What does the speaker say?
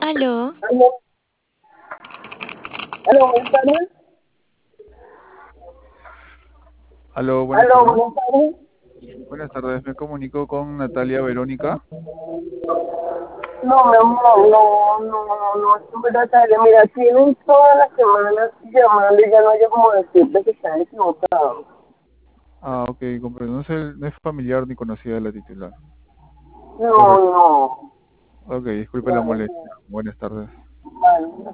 Aló, Aló, aló, buenas tardes. Aló, buenas Aló, tardes. buenas tardes. Buenas tardes, me comunico con Natalia Verónica. No, mi amor, no, es Natalia. Mira, tienen todas las semanas llamando y ya no hay como decirte que están equivocados. Ah, ok, comprendo. No es familiar ni conocida de la titular. No, Correcto. no. Ok, disculpe la Vale, molestia. Buenas tardes. vale.